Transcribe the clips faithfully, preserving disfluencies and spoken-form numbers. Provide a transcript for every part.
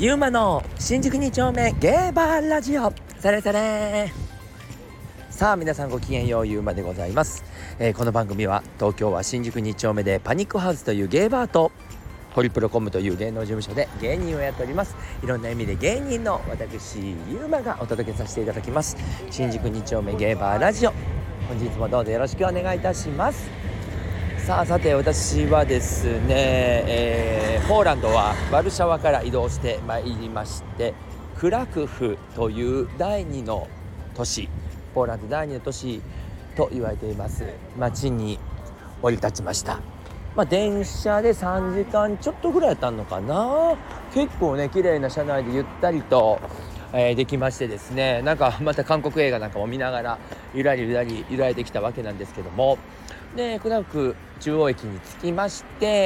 ゆうまの新宿に丁目ゲーバーラジオ、それそれ。さあ皆さんごきげんよう、ゆうまでございます、えー、この番組は東京は新宿に丁目でパニックハウスというゲーバーとホリプロコムという芸能事務所で芸人をやっております。いろんな意味で芸人の私ゆうまがお届けさせていただきます新宿に丁目ゲーバーラジオ。本日もどうぞよろしくお願いいたします。さあさて、私はですね、えー、ポーランドはワルシャワから移動してまいりまして、クラクフという第二の都市、ポーランド第二の都市と言われています町に降り立ちました。まあ、電車でさんじかんちょっとぐらいやったのかな。結構ね綺麗な車内でゆったりと、えー、できましてですね、なんかまた韓国映画なんかも見ながらゆらりゆらり揺られてきたわけなんですけども、でクラクフ中央駅に着きまして、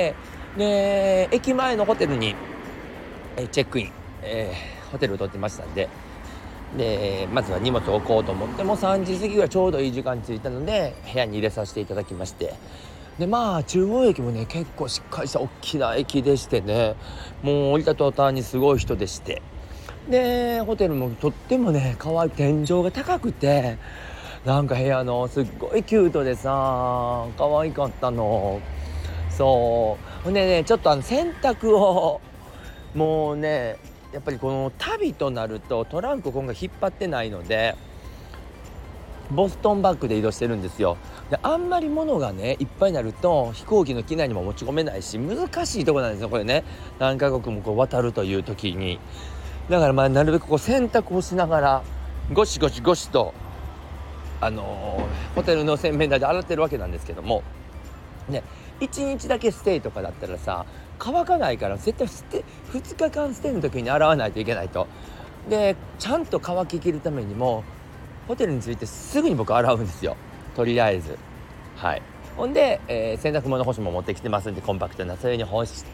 で駅前のホテルにえチェックイン、えー、ホテルを取ってましたんで、でまずは荷物を置こうと思って、もうさんじ過ぎぐらいちょうどいい時間に着いたので部屋に入れさせていただきまして、でまあ中央駅もね結構しっかりした大きな駅でしてね、もう降りた途端にすごい人でして、でホテルもとってもね可愛い、天井が高くて、なんか部屋のすっごいキュートでさ可愛かったの。そうほんでね、ちょっとあの洗濯をもうね、やっぱりこの旅となるとトランク今回引っ張ってないのでボストンバッグで移動してるんですよ。であんまり物がねいっぱいになると飛行機の機内にも持ち込めないし、難しいところなんですよこれね、何カ国もこう渡るという時に。だからまあなるべくこう洗濯をしながらゴシゴシゴシとあのー、ホテルの洗面台で洗ってるわけなんですけどもね、いちにちだけステイとかだったらさ乾かないから、絶対ステふつかかんステイの時に洗わないといけないと。でちゃんと乾ききるためにもホテルに着いてすぐに僕洗うんですよ、とりあえず。はい。ほんで、えー、洗濯物干しも持ってきてますんで、コンパクトなそれに干して、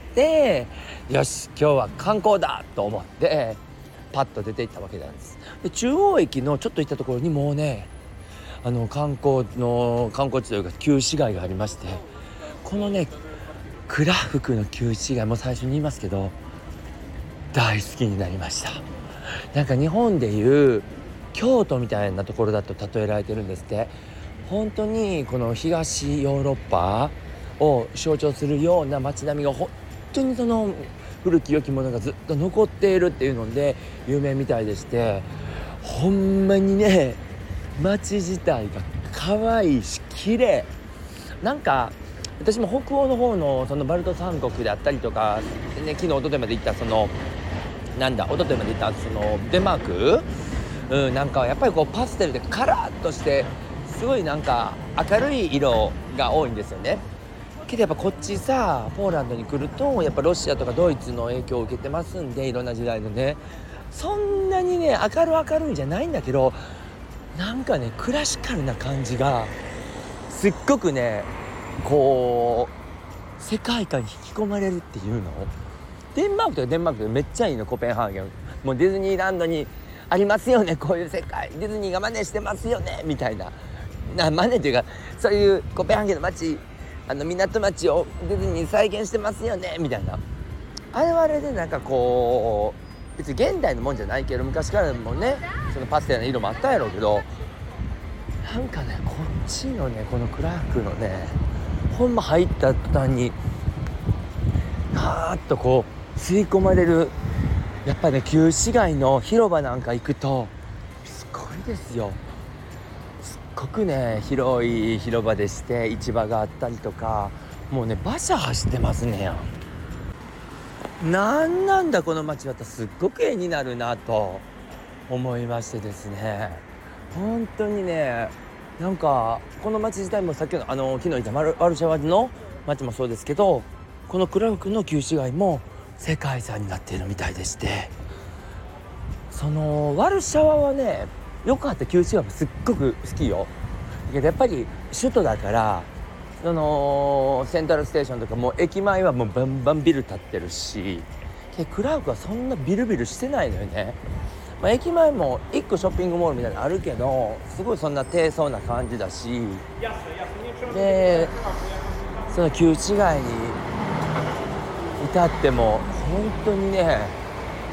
よし今日は観光だと思ってパッと出て行ったわけなんです。で中央駅のちょっと行ったところにもうね、あの観光の観光地というか旧市街がありまして、このねクラフクの旧市街も最初に言いますけど大好きになりました。なんか日本でいう京都みたいなところだと例えられてるんですって。本当にこの東ヨーロッパを象徴するような街並みが本当にその古き良きものがずっと残っているっていうので有名みたいでして、ほんまにね街自体が可愛いし綺麗。なんか私も北欧の方のそのバルト三国であったりとか、ね、昨日一昨日まで行ったそのなんだ一昨日まで行ったそのデンマーク、うん、なんかやっぱりこうパステルでカラッとしてすごいなんか明るい色が多いんですよね。けどやっぱこっちさポーランドに来るとやっぱロシアとかドイツの影響を受けてますんで、いろんな時代のね、そんなにね明る明るいんじゃないんだけど、なんかねクラシカルな感じがすっごくねこう世界観に引き込まれるっていうの。デンマークとかデンマークでめっちゃいいの、コペンハーゲンもうディズニーランドにありますよね、こういう世界ディズニーが真似してますよねみたいな、な真似というかそういうコペンハーゲンの街、あの港町をディズニーに再現してますよねみたいな、あれはあれでなんかこう別に現代のもんじゃないけど昔からもねそのパステルな色もあったやろうけど、なんかねこっちのねこのクラークのねほんま入った途端にガーッとこう吸い込まれる。やっぱね旧市街の広場なんか行くとすごいですよ。すっごくね広い広場でして市場があったりとか、もうね馬車走ってますねやん。なんなんだこの街はとすっごく絵になるなと思いましてですね、本当にねなんかこの街自体もさっきのあの昨日言ったワルワルシャワの街もそうですけど、このクラフクの旧市街も世界遺産になっているみたいでして、そのワルシャワはねよかった、旧市街もすっごく好きよ。だけどやっぱり首都だからそのセントラルステーションとかもう駅前はもうバンバンビル建ってるし、クラフクはそんなビルビルしてないのよね。まあ、駅前もいっこショッピングモールみたいなのあるけどすごいそんな低層な感じだし、でその旧市街に至っても本当にね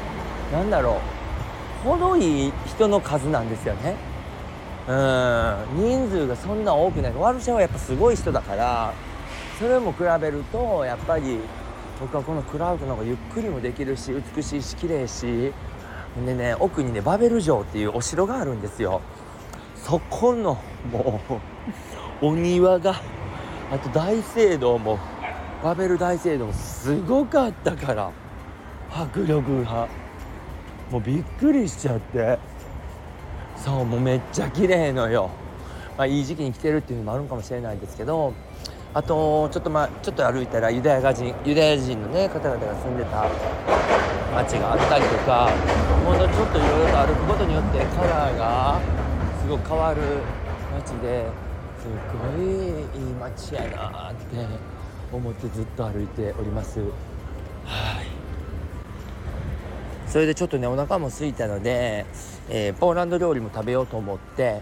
なんだろう、程いい人の数なんですよね。うん人数がそんな多くない。ワルシャワはやっぱすごい人だから、それも比べるとやっぱり僕はこのクラウドの方がゆっくりもできるし、美しいし綺麗し、でね、奥にねバベル城っていうお城があるんですよ。そこのもうお庭が、あと大聖堂も、バベル大聖堂もすごかったから、迫力がもうびっくりしちゃって、そうもうめっちゃ綺麗のよ。まあいい時期に来てるっていうのもあるかもしれないですけど、あとちょっとまあちょっと歩いたらユダヤ人ユダヤ人のね方々が住んでた街があったりとか、ほんとちょっといろいろと歩くことによってカラーがすごく変わる街で、すごいいい街やなって思ってずっと歩いております。はい。それでちょっとねお腹も空いたので、えー、ポーランド料理も食べようと思って、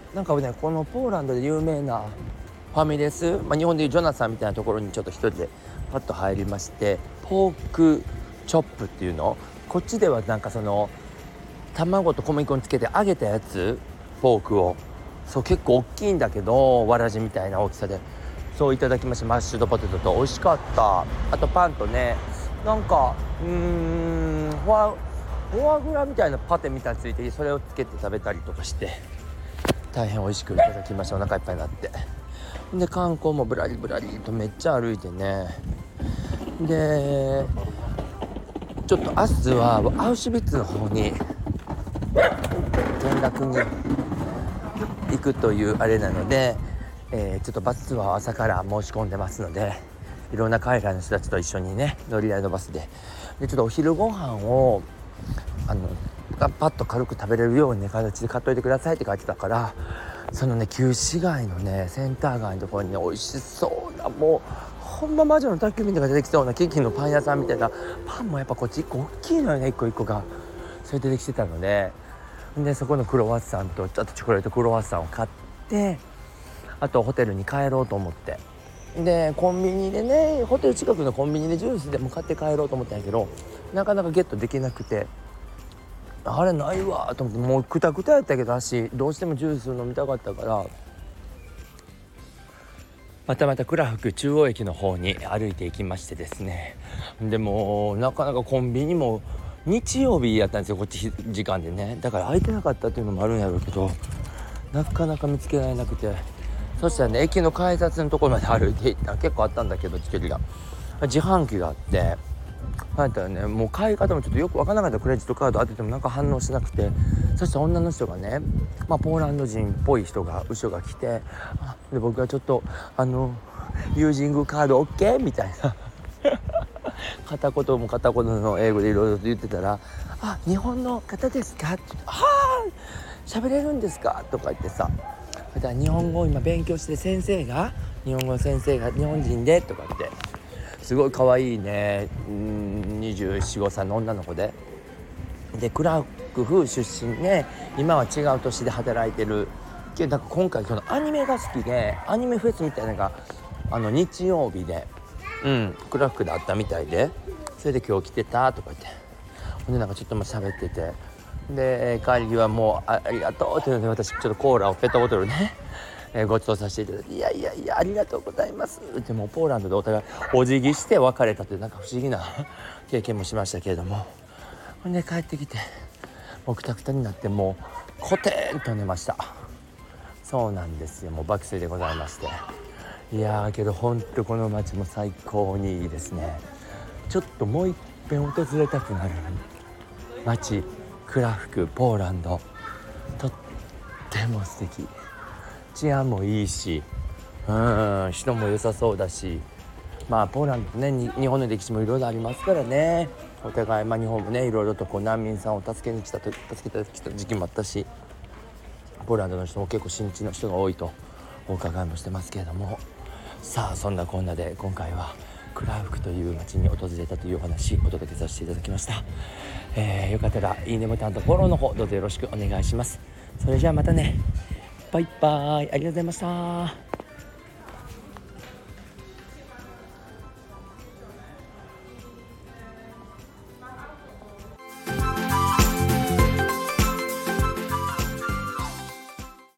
なんかねこのポーランドで有名なファミレス、まあ、日本でいうジョナサンみたいなところにちょっと一人でパッと入りまして、ポークチョップっていうの、こっちではなんかその卵と小麦粉につけて揚げたやつ、ポークをそう結構大きいんだけどわらじみたいな大きさで、そういただきました。マッシュドポテトと美味しかった。あとパンとね、なんかうーんフォアフォアグラみたいなパテみたいについて、それをつけて食べたりとかして大変美味しくいただきました。お腹いっぱいになって、で観光もブラリブラリとめっちゃ歩いてね、でちょっと明日はアウシュビッツの方に見学に行くというあれなので、えー、ちょっとバスツアーを朝から申し込んでますので、いろんな海外の人たちと一緒にね乗り合いのバスで、でちょっとお昼ご飯をあのパッと軽く食べれるようにね形で買っといてくださいって書いてたから、そのね旧市街のねセンター街のところにね美味しそうな、もうほんま魔女の宅急便とか出てきそうなキキのパン屋さんみたいな、パンもやっぱこっちいっこ大きいのよね、一個一個がそれ出てきてたので、でそこのクロワッサンとあとチョコレートクロワッサンを買って、あとホテルに帰ろうと思って、でコンビニでね、ホテル近くのコンビニでジュースでも買って帰ろうと思ったんやけど、なかなかゲットできなくて、あれないわと思って、もうクタクタやったけど足どうしてもジュース飲みたかったから、またまたクラフク中央駅の方に歩いていきましてですね、でもなかなかコンビニも日曜日やったんですよ、こっち時間でね、だから空いてなかったっていうのもあるんやろうけど、なかなか見つけられなくて、そしたらね駅の改札のところまで歩いていったら結構あったんだけど、距離が自販機があって、なんだよね、もう買い方もちょっとよく分からなかった。クレジットカード当ててもなんか反応しなくて、そして女の人がね、まあ、ポーランド人っぽい人が後ろが来て、で僕はちょっとあのユージングカード OK? みたいな片言も片言の英語でいろいろと言ってたら、あ、日本の方ですかって、はー喋れるんですかとか言ってさ、だから日本語を今勉強して先生が日本語の先生が日本人でとか言って、すごい可愛いね、にじゅうよん、ごさいの女の子で、でクラクフ出身ね、今は違う都市で働いてるけど、なんか今回そのアニメが好きで、アニメフェスみたいなのがあの日曜日で、うん、クラフクであったみたいで、それで今日来てたとか言って、ほんでなんかちょっとも喋ってて、で帰り際もう あ, ありがとうっていうので、私ちょっとコーラをペットボトルね、えー、ご馳走させていただいて、いやいやいやありがとうございますって、もうポーランドでお互いお辞儀して別れたという、なんか不思議な経験もしましたけれども、ほんで帰ってきてもうクタクタになって、もうコテンと寝ました。そうなんですよ、もう爆睡でございまして、いやーけどほんとこの街も最高にいいですね。ちょっともう一遍訪れたくなる街、クラフクポーランド、とっても素敵、治安もいいし、うーん人も良さそうだし、まあポーランドね、日本の歴史もいろいろありますからね、お互い、まあ、日本もねいろいろとこう難民さんを助けに来たと助けてきた時期もあったし、ポーランドの人も結構親日の人が多いとお伺いもしてますけれども、さあそんなこんなで今回はクラフクという街に訪れたというお話お届けさせていただきました。えー、よかったらいいねボタンとフォローの方どうぞよろしくお願いします。それじゃあまたね、バイバーイ、ありがとうございました。